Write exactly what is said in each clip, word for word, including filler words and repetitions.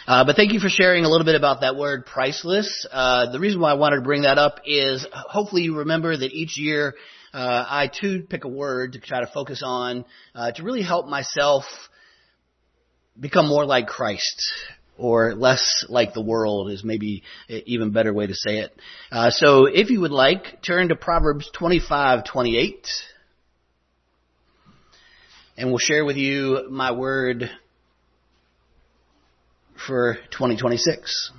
Uh, but thank you for sharing a little bit about that word priceless. Uh, the reason why I wanted to bring that up is hopefully you remember that each year uh, I too pick a word to try to focus on uh, to really help myself become more like Christ, or less like the world is maybe an even better way to say it. Uh, so if you would like, turn to Proverbs twenty-five twenty-eight, and we'll share with you my word for twenty twenty-six.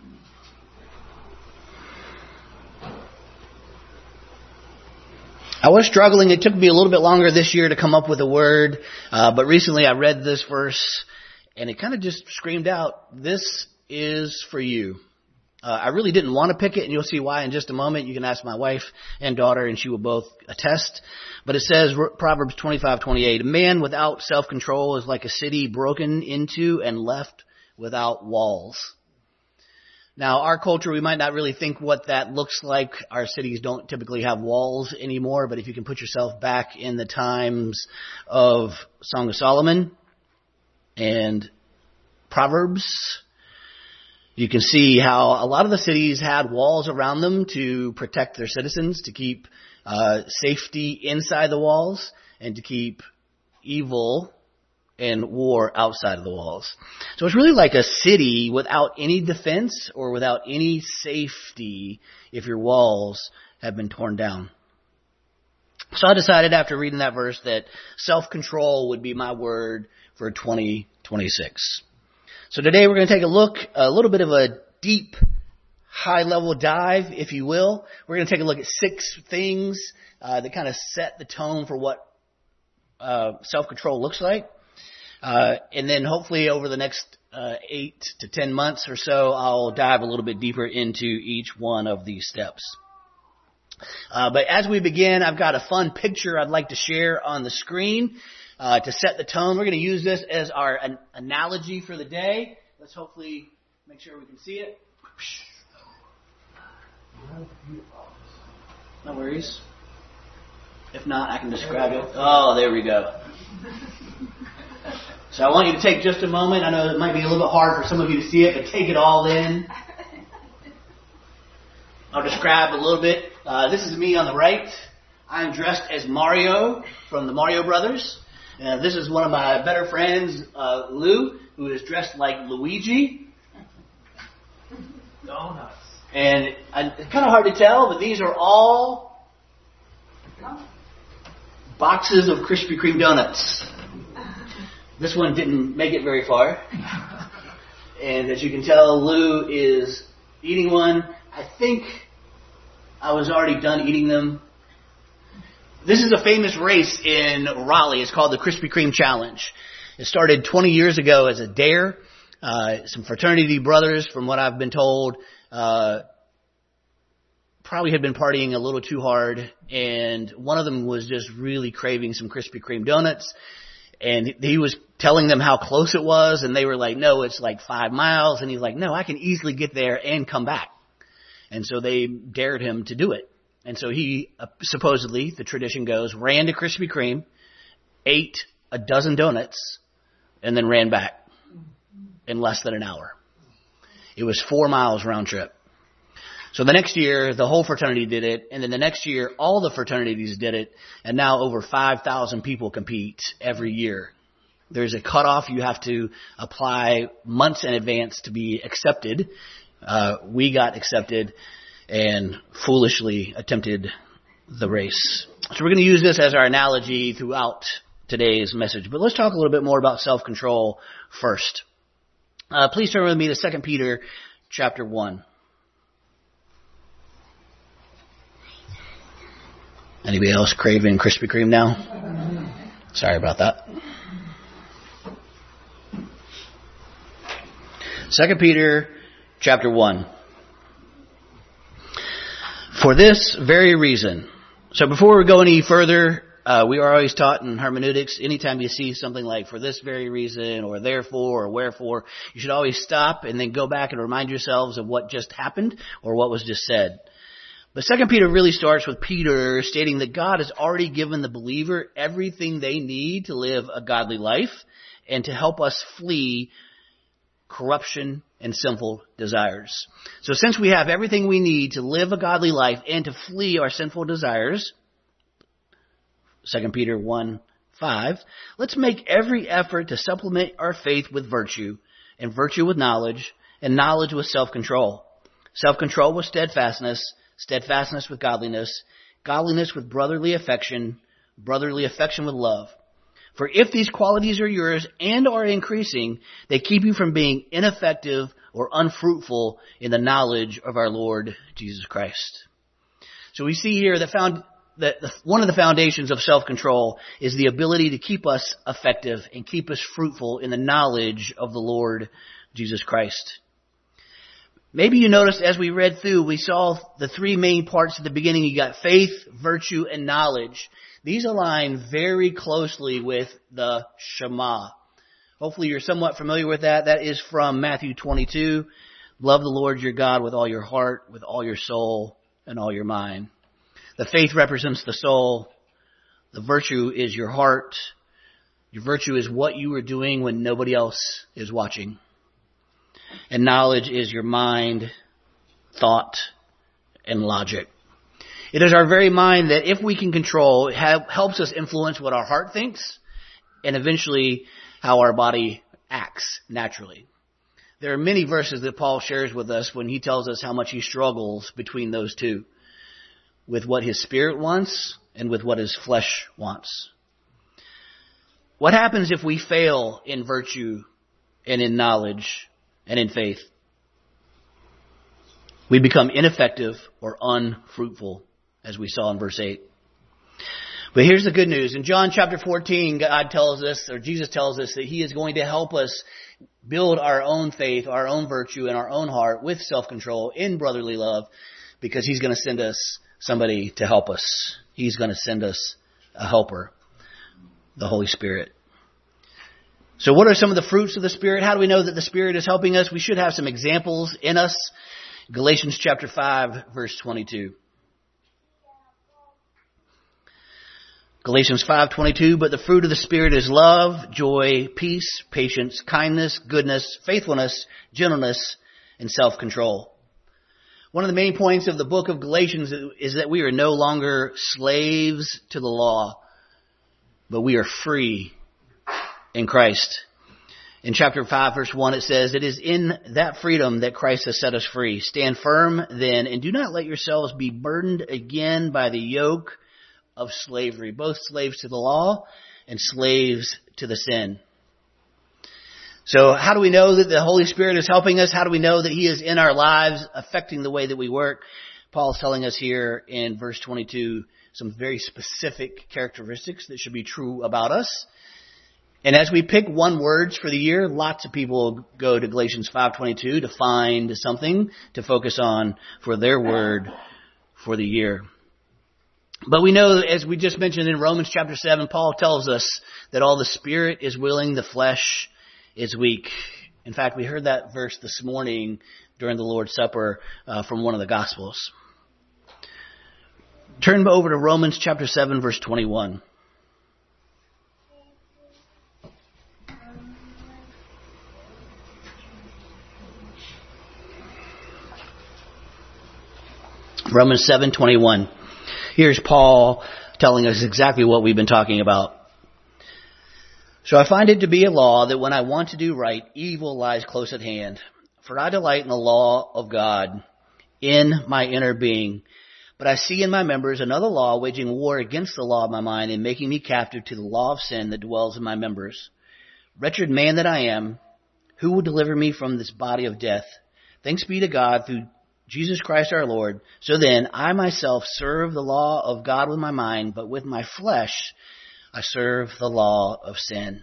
I was struggling. It took me a little bit longer this year to come up with a word, uh, but recently I read this verse and it kind of just screamed out, "This is for you." Uh, I really didn't want to pick it, and you'll see why in just a moment. You can ask my wife and daughter, and she will both attest. But it says, Proverbs twenty-five twenty-eight, "A man without self-control is like a city broken into and left without walls." Now, our culture, we might not really think what that looks like. Our cities don't typically have walls anymore, but if you can put yourself back in the times of Song of Solomon and Proverbs, you can see how a lot of the cities had walls around them to protect their citizens, to keep uh, safety inside the walls, and to keep evil and war outside of the walls. So it's really like a city without any defense or without any safety if your walls have been torn down. So I decided after reading that verse that self-control would be my word for twenty twenty-six. So today we're going to take a look, a little bit of a deep, high-level dive, if you will. We're going to take a look at six things uh, that kind of set the tone for what uh, self-control looks like. Uh, and then hopefully over the next uh, eight to ten months or so, I'll dive a little bit deeper into each one of these steps. Uh, but as we begin, I've got a fun picture I'd like to share on the screen uh, to set the tone. We're going to use this as our an analogy for the day. Let's hopefully make sure we can see it. No worries. If not, I can describe it. Oh, there we go. So I want you to take just a moment. I know it might be a little bit hard for some of you to see it, but take it all in. I'll describe a little bit. Uh, this is me on the right. I'm dressed as Mario from the Mario Brothers. Uh, this is one of my better friends, uh, Lou, who is dressed like Luigi. Donuts. And I, it's kind of hard to tell, but these are all boxes of Krispy Kreme donuts. This one didn't make it very far. And as you can tell, Lou is eating one. I think I was already done eating them. This is a famous race in Raleigh. It's called the Krispy Kreme Challenge. It started twenty years ago as a dare. Uh, some fraternity brothers, from what I've been told, uh, probably had been partying a little too hard. And one of them was just really craving some Krispy Kreme donuts. And he was telling them how close it was, and they were like, "No, it's like five miles." And he's like, "No, I can easily get there and come back." And so they dared him to do it. And so he, uh, supposedly, the tradition goes, ran to Krispy Kreme, ate a dozen donuts, and then ran back in less than an hour. It was four miles round trip. So the next year, the whole fraternity did it, and then the next year, all the fraternities did it, and now over five thousand people compete every year. There's a cutoff. You have to apply months in advance to be accepted. Uh, we got accepted and foolishly attempted the race. So we're going to use this as our analogy throughout today's message. But let's talk a little bit more about self-control first. Uh, please turn with me to Second Peter chapter one. Anybody else craving Krispy Kreme now? Sorry about that. Second Peter chapter one. For this very reason. So before we go any further, uh, we are always taught in hermeneutics, anytime you see something like for this very reason or therefore or wherefore, you should always stop and then go back and remind yourselves of what just happened or what was just said. But Second Peter really starts with Peter stating that God has already given the believer everything they need to live a godly life and to help us flee corruption and sinful desires. So since we have everything we need to live a godly life and to flee our sinful desires, Second Peter one five, let's make every effort to supplement our faith with virtue, and virtue with knowledge, and knowledge with self-control. Self-control with steadfastness, steadfastness with godliness, godliness with brotherly affection, brotherly affection with love. For if these qualities are yours and are increasing, they keep you from being ineffective or unfruitful in the knowledge of our Lord Jesus Christ. So we see here that found that one of the foundations of self-control is the ability to keep us effective and keep us fruitful in the knowledge of the Lord Jesus Christ. Maybe you noticed as we read through, we saw the three main parts at the beginning. You got faith, virtue, and knowledge. These align very closely with the Shema. Hopefully you're somewhat familiar with that. That is from Matthew twenty-two. Love the Lord your God with all your heart, with all your soul, and all your mind. The faith represents the soul. The virtue is your heart. Your virtue is what you are doing when nobody else is watching. And knowledge is your mind, thought, and logic. It is our very mind that if we can control, it helps us influence what our heart thinks and eventually how our body acts naturally. There are many verses that Paul shares with us when he tells us how much he struggles between those two, with what his spirit wants and with what his flesh wants. What happens if we fail in virtue and in knowledge and in faith? We become ineffective or unfruitful, as we saw in verse eight. But here's the good news. In John chapter fourteen, God tells us, or Jesus tells us, that he is going to help us build our own faith, our own virtue, and our own heart with self-control in brotherly love, because he's going to send us somebody to help us. He's going to send us a helper, the Holy Spirit. So what are some of the fruits of the Spirit? How do we know that the Spirit is helping us? We should have some examples in us. Galatians chapter five, verse twenty-two. Galatians five twenty-two, but the fruit of the Spirit is love, joy, peace, patience, kindness, goodness, faithfulness, gentleness, and self-control. One of the main points of the book of Galatians is that we are no longer slaves to the law, but we are free in Christ. In chapter five, verse one, it says, it is in that freedom that Christ has set us free. Stand firm then, and do not let yourselves be burdened again by the yoke of slavery, both slaves to the law and slaves to the sin. So how do we know that the Holy Spirit is helping us? How do we know that he is in our lives, affecting the way that we work? Paul's telling us here in verse twenty-two some very specific characteristics that should be true about us. And as we pick one words for the year, lots of people go to Galatians five twenty-two to find something to focus on for their word for the year. But we know, as we just mentioned in Romans chapter seven, Paul tells us that all the spirit is willing, the flesh is weak. In fact, we heard that verse this morning during the Lord's Supper uh, from one of the Gospels. Turn over to Romans chapter seven, verse twenty-one. Romans seven twenty-one. Here's Paul telling us exactly what we've been talking about. So I find it to be a law that when I want to do right, evil lies close at hand. For I delight in the law of God in my inner being. But I see in my members another law waging war against the law of my mind and making me captive to the law of sin that dwells in my members. Wretched man that I am, who will deliver me from this body of death? Thanks be to God through Jesus Christ our Lord. So then, I myself serve the law of God with my mind, but with my flesh I serve the law of sin.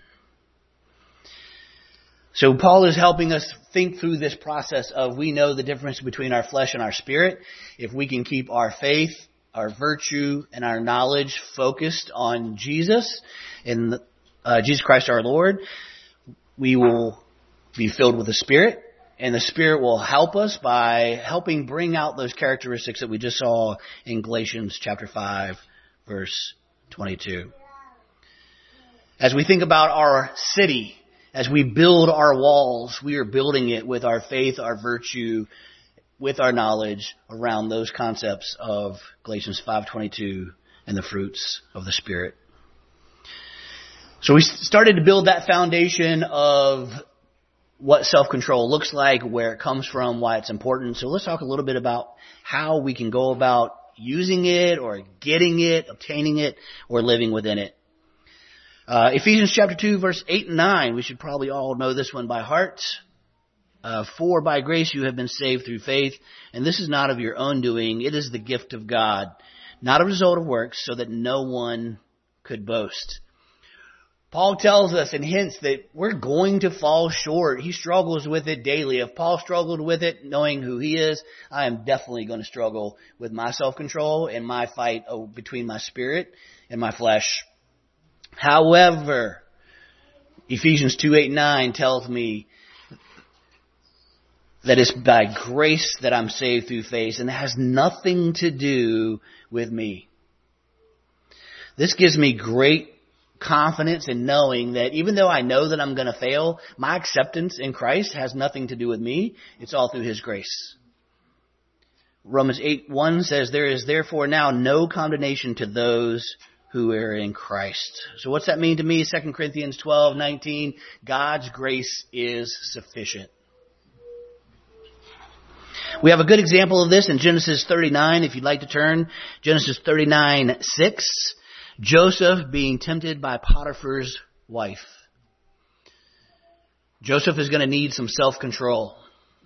So Paul is helping us think through this process of we know the difference between our flesh and our spirit. If we can keep our faith, our virtue, and our knowledge focused on Jesus and uh, Jesus Christ our Lord, we will be filled with the Spirit. And the Spirit will help us by helping bring out those characteristics that we just saw in Galatians chapter five, verse twenty-two. As we think about our city, As we build our walls, we are building it with our faith, our virtue, with our knowledge around those concepts of Galatians five twenty-two and the fruits of the Spirit. So we started to build that foundation of what self-control looks like, where it comes from, why it's important. So let's talk a little bit about how we can go about using it or getting it, obtaining it, or living within it. Uh, Ephesians chapter two, verse eight and nine. We should probably all know this one by heart. Uh, For by grace you have been saved through faith, and this is not of your own doing. It is the gift of God, not a result of works, so that no one could boast. Paul tells us and hints that we're going to fall short. He struggles with it daily. If Paul struggled with it, knowing who he is, I am definitely going to struggle with my self-control and my fight between my spirit and my flesh. However, Ephesians two, eight, nine tells me that it's by grace that I'm saved through faith, and it has nothing to do with me. This gives me great confidence in knowing that even though I know that I'm going to fail, my acceptance in Christ has nothing to do with me. It's all through His grace. Romans eight, one says, there is therefore now no condemnation to those who are in Christ. So what's that mean to me? Second Corinthians twelve, nineteen, God's grace is sufficient. We have a good example of this in Genesis thirty-nine, if you'd like to turn. Genesis thirty-nine, six. Joseph being tempted by Potiphar's wife. Joseph is going to need some self-control.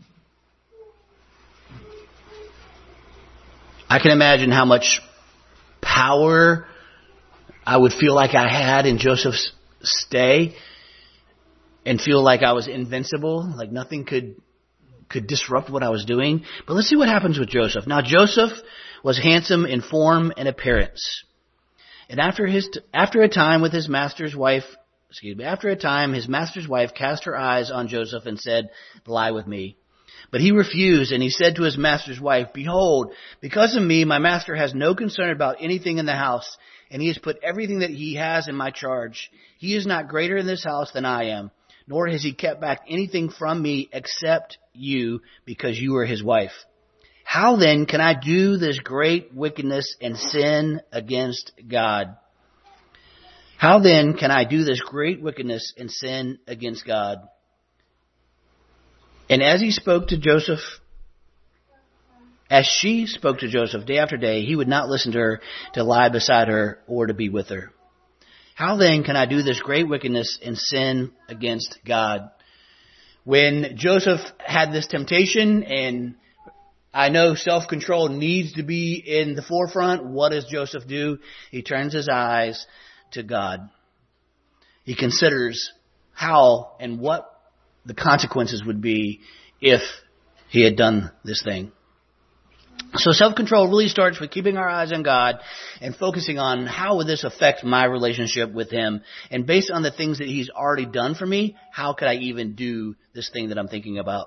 I can imagine how much power I would feel like I had in Joseph's stay and feel like I was invincible, like nothing could could disrupt what I was doing. But let's see what happens with Joseph. Now, Joseph was handsome in form and appearance. And after his, after a time with his master's wife, excuse me, after a time, his master's wife cast her eyes on Joseph and said, lie with me. But he refused, and he said to his master's wife, behold, because of me, my master has no concern about anything in the house, and he has put everything that he has in my charge. He is not greater in this house than I am, nor has he kept back anything from me except you, because you are his wife. How then can I do this great wickedness and sin against God? How then can I do this great wickedness and sin against God? And as he spoke to Joseph, as she spoke to Joseph day after day, he would not listen to her, to lie beside her, or to be with her. How then can I do this great wickedness and sin against God? When Joseph had this temptation, and I know self-control needs to be in the forefront, what does Joseph do? He turns his eyes to God. He considers how and what the consequences would be if he had done this thing. So self-control really starts with keeping our eyes on God and focusing on how would this affect my relationship with Him. And based on the things that He's already done for me, how could I even do this thing that I'm thinking about?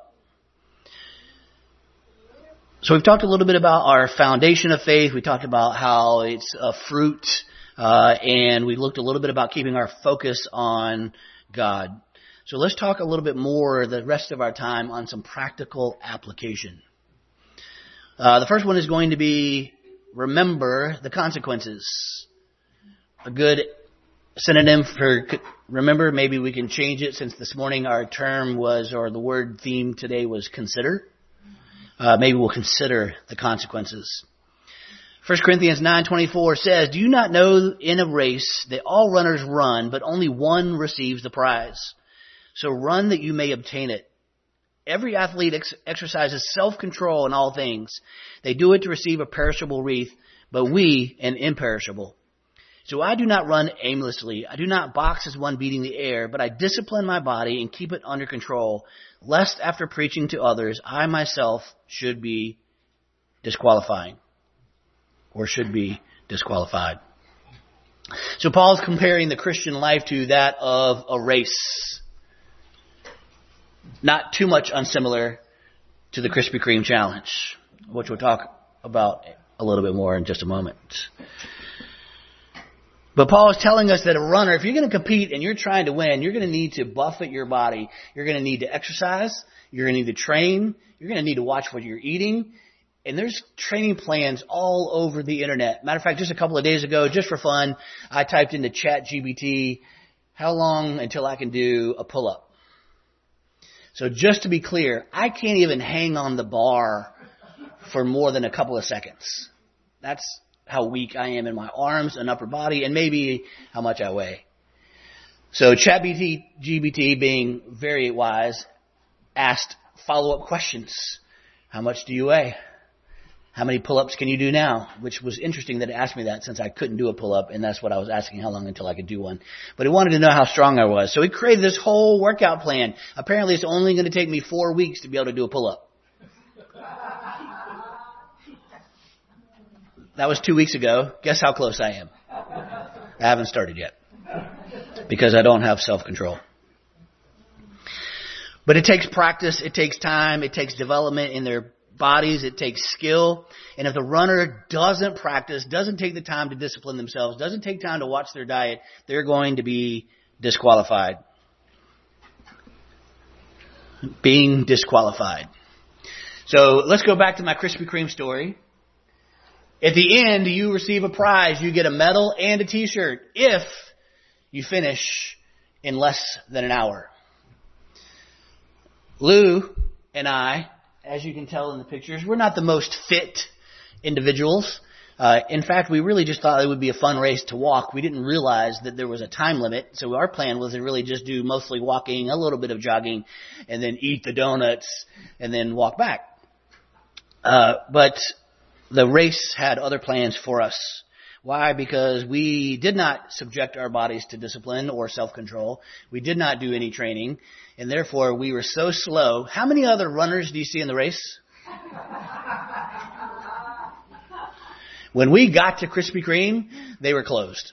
So we've talked a little bit about our foundation of faith. We talked about how it's a fruit, uh, and we looked a little bit about keeping our focus on God. So let's talk a little bit more the rest of our time on some practical application. Uh, the first one is going to be remember the consequences. A good synonym for remember, maybe we can change it since this morning our term was, or the word theme today was consider. Uh, maybe we'll consider the consequences. First Corinthians nine twenty-four says, do you not know in a race that all runners run, but only one receives the prize? So run that you may obtain it. Every athlete ex- exercises self-control in all things. They do it to receive a perishable wreath, but we an imperishable. So I do not run aimlessly. I do not box as one beating the air, but I discipline my body and keep it under control, lest after preaching to others, I myself should be disqualifying or should be disqualified. So Paul's comparing the Christian life to that of a race. Not too much unsimilar to the Krispy Kreme challenge, which we'll talk about a little bit more in just a moment. But Paul is telling us that a runner, if you're going to compete and you're trying to win, you're going to need to buffet your body. You're going to need to exercise. You're going to need to train. You're going to need to watch what you're eating. And there's training plans all over the internet. Matter of fact, just a couple of days ago, just for fun, I typed into ChatGPT, how long until I can do a pull-up? So just to be clear, I can't even hang on the bar for more than a couple of seconds. That's how weak I am in my arms and upper body, and maybe how much I weigh. So ChatGPT, being very wise, asked follow-up questions. How much do you weigh? How many pull-ups can you do now? Which was interesting that it asked me that, since I couldn't do a pull-up, and that's what I was asking, how long until I could do one. But it wanted to know how strong I was. So he created this whole workout plan. Apparently it's only going to take me four weeks to be able to do a pull-up. That was two weeks ago. Guess how close I am? I haven't started yet, because I don't have self-control. But it takes practice, it takes time, it takes development in their bodies, it takes skill. And if the runner doesn't practice, doesn't take the time to discipline themselves, doesn't take time to watch their diet, they're going to be disqualified. Being disqualified. So let's go back to my Krispy Kreme story. At the end, you receive a prize. You get a medal and a t-shirt if you finish in less than an hour. Lou and I, as you can tell in the pictures, we're not the most fit individuals. Uh, in fact, we really just thought it would be a fun race to walk. We didn't realize that there was a time limit. So our plan was to really just do mostly walking, a little bit of jogging, and then eat the donuts and then walk back. Uh, but the race had other plans for us. Why? Because we did not subject our bodies to discipline or self-control. We did not do any training, and therefore we were so slow. How many other runners do you see in the race? When we got to Krispy Kreme, they were closed.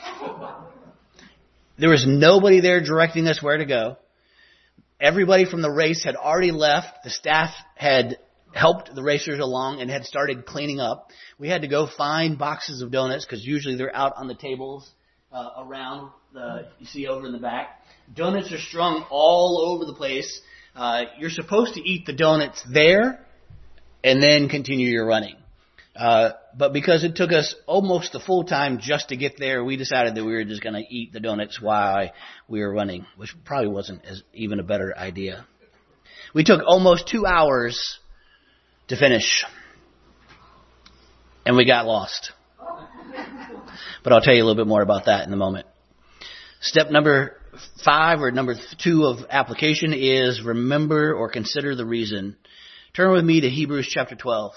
There was nobody there directing us where to go. Everybody from the race had already left. The staff had helped the racers along and had started cleaning up. We had to go find boxes of donuts, because usually they're out on the tables uh, around the, you see over in the back. Donuts are strung all over the place. Uh, you're supposed to eat the donuts there and then continue your running. Uh, but because it took us almost the full time just to get there, we decided that we were just going to eat the donuts while we were running, which probably wasn't as even a better idea. We took almost two hours to finish, and we got lost. But I'll tell you a little bit more about that in a moment. Step number five, or number two of application, is remember or consider the reason. Turn with me to Hebrews chapter twelve.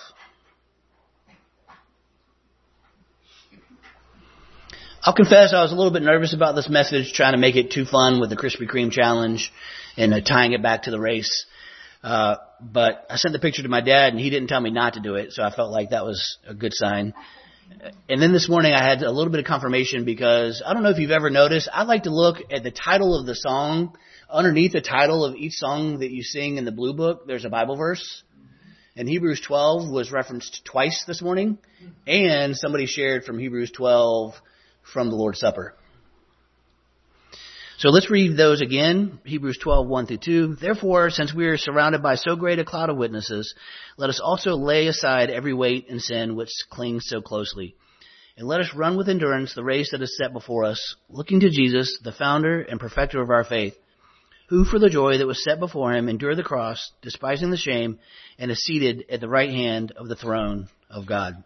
I'll confess I was a little bit nervous about this message, trying to make it too fun with the Krispy Kreme challenge and uh, tying it back to the race. Uh, but I sent the picture to my dad, and he didn't tell me not to do it, so I felt like that was a good sign. And then this morning I had a little bit of confirmation, because I don't know if you've ever noticed, I like to look at the title of the song. Underneath the title of each song that you sing in the Blue Book, there's a Bible verse. And Hebrews twelve was referenced twice this morning, and somebody shared from Hebrews twelve from the Lord's Supper. So let's read those again. Hebrews twelve, one through two. Therefore, since we are surrounded by so great a cloud of witnesses, let us also lay aside every weight and sin which clings so closely. And let us run with endurance the race that is set before us, looking to Jesus, the founder and perfecter of our faith, who for the joy that was set before him endured the cross, despising the shame, and is seated at the right hand of the throne of God.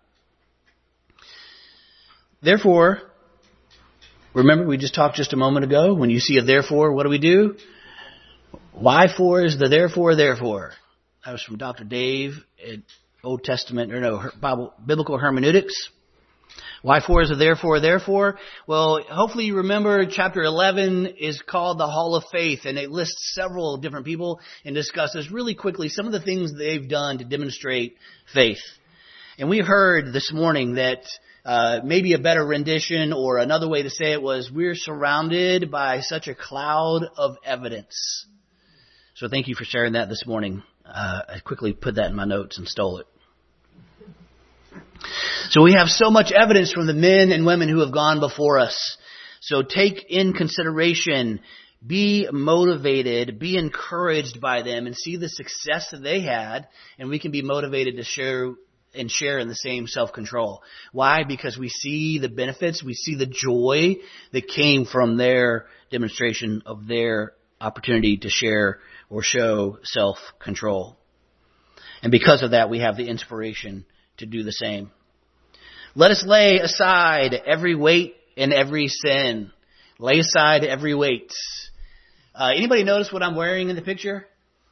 Therefore, remember, we just talked just a moment ago, when you see a therefore, what do we do? Why for is the therefore, therefore. That was from Doctor Dave at Old Testament, or no, Bible, Biblical Hermeneutics. Why for is the therefore, therefore? Well, hopefully you remember chapter eleven is called the Hall of Faith, and it lists several different people and discusses really quickly some of the things they've done to demonstrate faith. And we heard this morning that Uh, maybe a better rendition, or another way to say it, was we're surrounded by such a cloud of evidence. So thank you for sharing that this morning. Uh, I quickly put that in my notes and stole it. So we have so much evidence from the men and women who have gone before us. So take in consideration, be motivated, be encouraged by them, and see the success that they had, and we can be motivated to share and share in the same self-control. Why? Because we see the benefits, we see the joy that came from their demonstration of their opportunity to share or show self-control. And because of that, we have the inspiration to do the same. Let us lay aside every weight and every sin. Lay aside every weight. Uh, anybody notice what I'm wearing in the picture?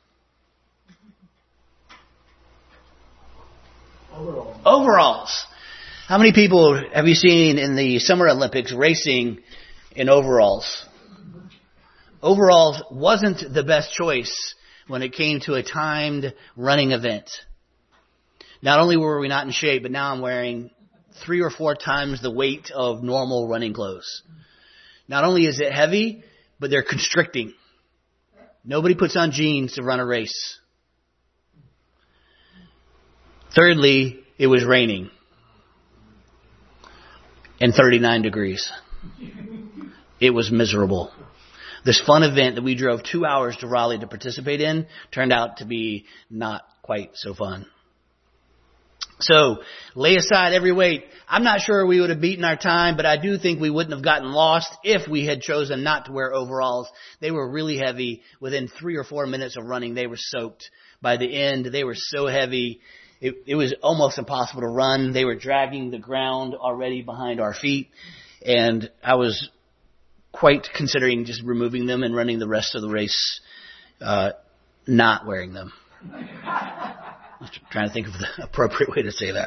Overalls. Overalls. How many people have you seen in the Summer Olympics racing in overalls? Overalls wasn't the best choice when it came to a timed running event. Not only were we not in shape, but now I'm wearing three or four times the weight of normal running clothes. Not only is it heavy, but they're constricting. Nobody puts on jeans to run a race. Thirdly, it was raining and thirty-nine degrees. It was miserable. This fun event that we drove two hours to Raleigh to participate in turned out to be not quite so fun. So, lay aside every weight. I'm not sure we would have beaten our time, but I do think we wouldn't have gotten lost if we had chosen not to wear overalls. They were really heavy. Within three or four minutes of running, they were soaked. By the end, they were so heavy, it, it was almost impossible to run. They were dragging the ground already behind our feet, and I was quite considering just removing them and running the rest of the race, uh, not wearing them. I'm trying to think of the appropriate way to say that.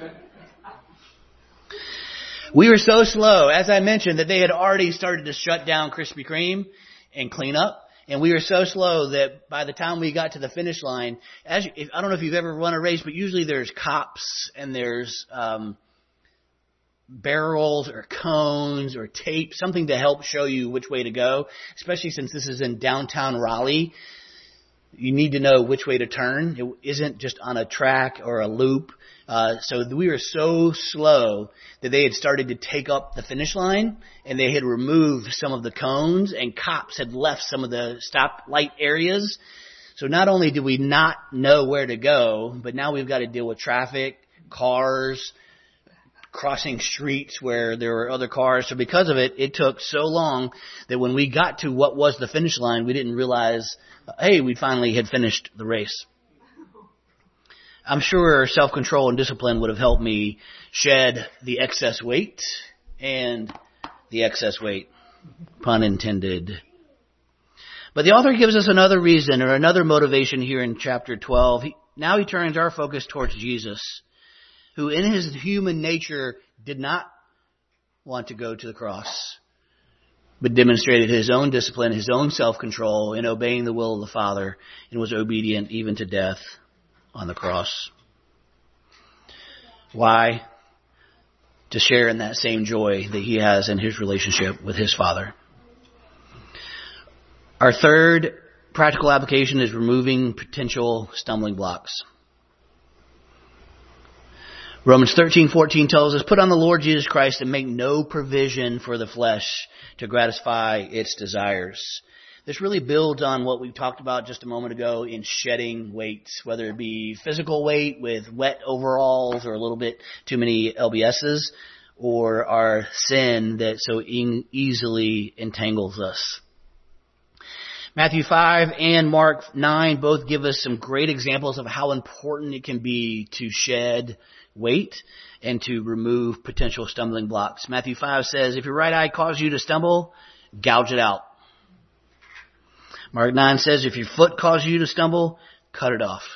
We were so slow, as I mentioned, that they had already started to shut down Krispy Kreme and clean up. And we were so slow that by the time we got to the finish line, as you, if, I don't know if you've ever run a race, but usually there's cops and there's um, barrels or cones or tape, something to help show you which way to go, especially since this is in downtown Raleigh. You need to know which way to turn. It isn't just on a track or a loop. Uh, so we were so slow that they had started to take up the finish line, and they had removed some of the cones, and cops had left some of the stoplight areas. So not only did we not know where to go, but now we've got to deal with traffic, cars, crossing streets where there were other cars. So because of it, it took so long that when we got to what was the finish line, we didn't realize, hey, we finally had finished the race. I'm sure self-control and discipline would have helped me shed the excess weight and the excess weight, pun intended. But the author gives us another reason or another motivation here in chapter twelve. He, now he turns our focus towards Jesus, who in his human nature did not want to go to the cross, but demonstrated his own discipline, his own self-control in obeying the will of the Father, and was obedient even to death on the cross. Why? To share in that same joy that he has in his relationship with his Father. Our third practical application is removing potential stumbling blocks. Romans thirteen fourteen tells us, put on the Lord Jesus Christ and make no provision for the flesh to gratify its desires. This really builds on what we talked about just a moment ago in shedding weight, whether it be physical weight with wet overalls or a little bit too many L B S's, or our sin that so in- easily entangles us. Matthew five and Mark nine both give us some great examples of how important it can be to shed weight and to remove potential stumbling blocks. Matthew five says, if your right eye causes you to stumble, gouge it out. Mark nine says, if your foot causes you to stumble, cut it off.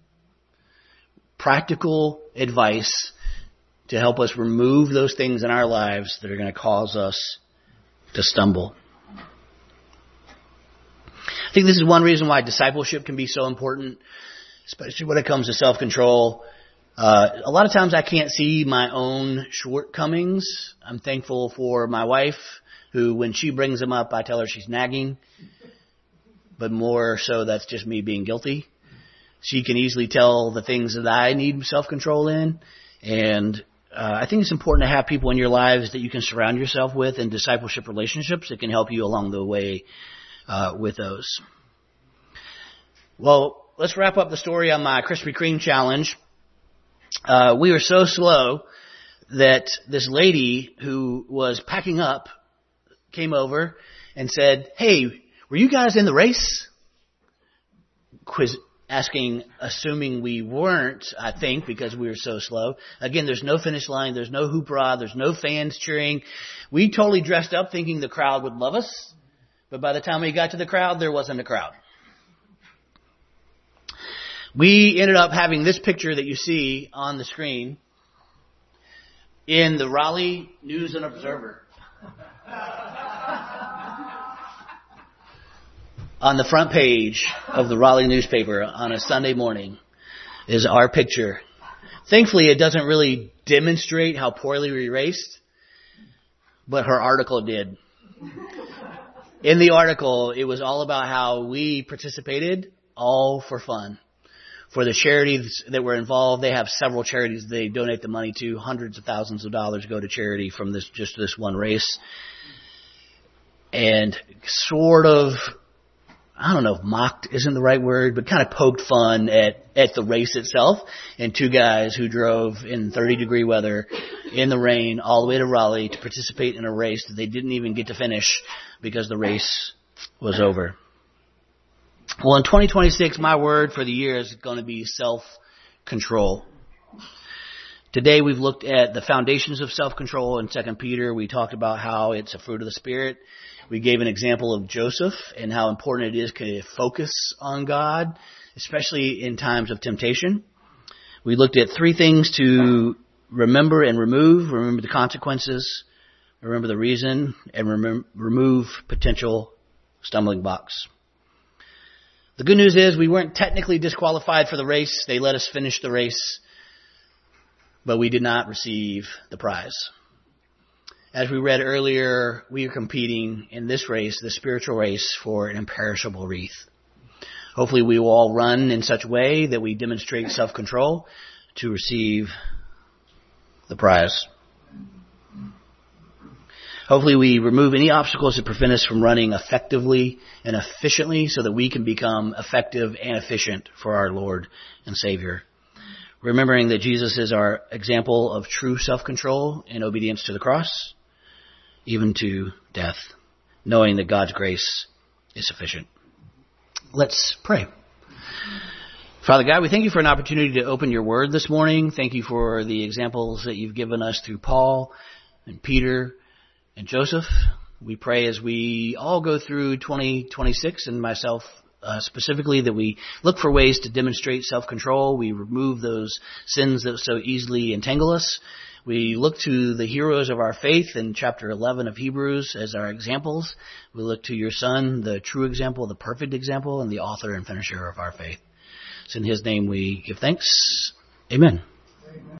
Practical advice to help us remove those things in our lives that are going to cause us to stumble. I think this is one reason why discipleship can be so important, especially when it comes to self-control. Uh, a lot of times I can't see my own shortcomings. I'm thankful for my wife, who when she brings them up, I tell her she's nagging. But more so, that's just me being guilty. She can easily tell the things that I need self-control in. And uh, I think it's important to have people in your lives that you can surround yourself with in discipleship relationships that can help you along the way uh, with those. Well, let's wrap up the story on my Krispy Kreme challenge. Uh, we were so slow that this lady who was packing up came over and said, "Hey, were you guys in the race?" Quiz asking, assuming we weren't, I think, because we were so slow. Again, there's no finish line, there's no hoopla, there's no fans cheering. We totally dressed up thinking the crowd would love us, but by the time we got to the crowd, there wasn't a crowd. We ended up having this picture that you see on the screen in the Raleigh News and Observer. On the front page of the Raleigh newspaper on a Sunday morning is our picture. Thankfully, it doesn't really demonstrate how poorly we raced, but her article did. In the article, it was all about how we participated, all for fun. For the charities that were involved, they have several charities they donate the money to. Hundreds of thousands of dollars go to charity from this just this one race. And sort of, I don't know if mocked isn't the right word, but kind of poked fun at, at the race itself. And two guys who drove in thirty degree weather in the rain all the way to Raleigh to participate in a race that they didn't even get to finish because the race was over. Well, in twenty twenty-six, my word for the year is going to be self-control. Today, we've looked at the foundations of self-control in Second Peter. We talked about how it's a fruit of the Spirit. We gave an example of Joseph and how important it is to focus on God, especially in times of temptation. We looked at three things to remember and remove. Remember the consequences, remember the reason, and remember, remove potential stumbling blocks. The good news is we weren't technically disqualified for the race. They let us finish the race, but we did not receive the prize. As we read earlier, we are competing in this race, the spiritual race, for an imperishable wreath. Hopefully we will all run in such a way that we demonstrate self-control to receive the prize. Hopefully we remove any obstacles that prevent us from running effectively and efficiently so that we can become effective and efficient for our Lord and Savior. Remembering that Jesus is our example of true self-control and obedience to the cross, even to death, knowing that God's grace is sufficient. Let's pray. Father God, we thank you for an opportunity to open your word this morning. Thank you for the examples that you've given us through Paul and Peter and Joseph. We pray as we all go through twenty twenty-six, and myself uh, specifically, that we look for ways to demonstrate self-control. We remove those sins that so easily entangle us. We look to the heroes of our faith in chapter eleven of Hebrews as our examples. We look to your Son, the true example, the perfect example, and the author and finisher of our faith. It's in his name we give thanks. Amen.